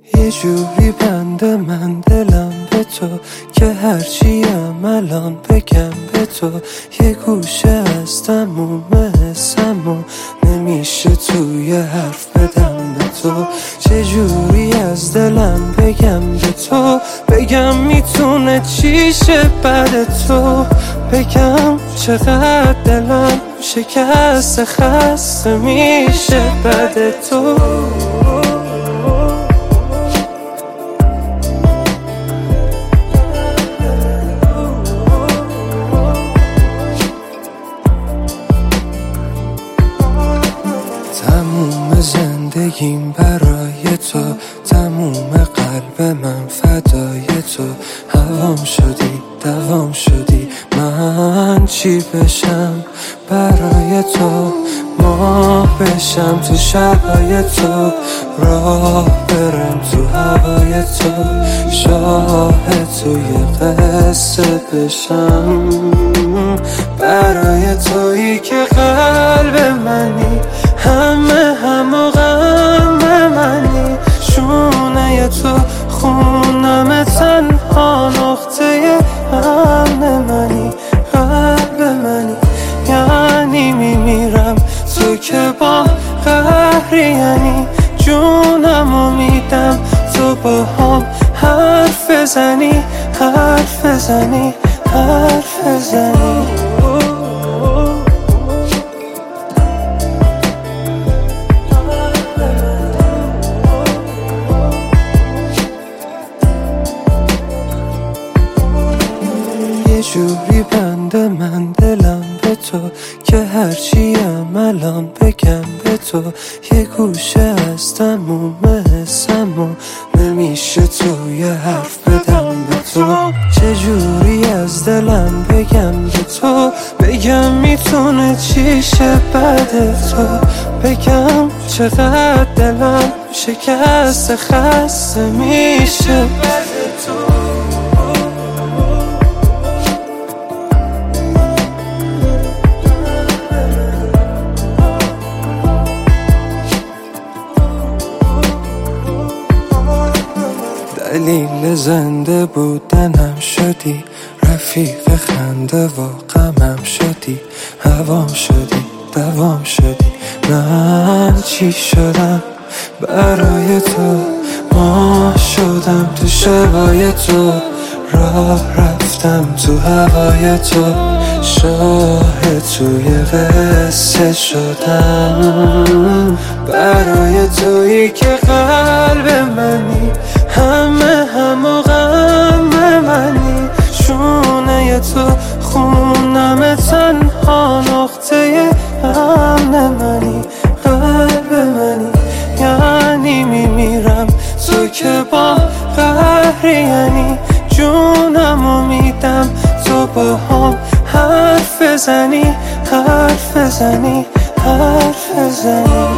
یه جوری بنده من دلم به تو که هرچیم الان بگم به تو یه گوشه از تموم حسمو نمیشه توی حرف بدم به تو. چجوری از دلم بگم به تو، بگم میتونه چی شه بعد تو، بگم چقدر دلم شکست خسته میشه بعد تو. تموم زندگیم برای تو، تموم قلب من فدای تو. هوام شدی دوام شدی، من چی بشم برای تو، ماه بشم تو شبای تو، راه برم تو هوای تو، شاهد توی قصه بشم برای تویی که قلب منی، همه غم منی، شونه تو خونم تنها نقطه امن منی، قلب منی، یعنی میمیرم تو که با قهری، یعنی جونمو میدم تو با هم حرف بزنی، حرف بزنی، حرف بزنی. یه جوری بنده من دلم به تو که هرچیم الان بگم به تو یه گوشه از تموم حسمو نمیشه توی حرف بدم به تو. چجوری از دلم بگم به تو، بگم میتونه چی شه بعد تو، بگم چقدر دلم شکست خسته میشه بعد تو. دلیل زنده بودنم شدی، رفیق خنده و غمم شدی، هوام شدی دوام شدی، من چی شدم برای تو، ماه شدم تو شبای تو، راه رفتم تو هوای تو، شاهد توی قصه شدم برای تویی که قلب منی، همه غم منی، شونه تو خونم تنها نقطه امن منی، قلب منی، یعنی میمیرم تو که با قهری، یعنی جونمو میدم تو با هم حرف بزنی، حرف بزنی، حرف بزنی.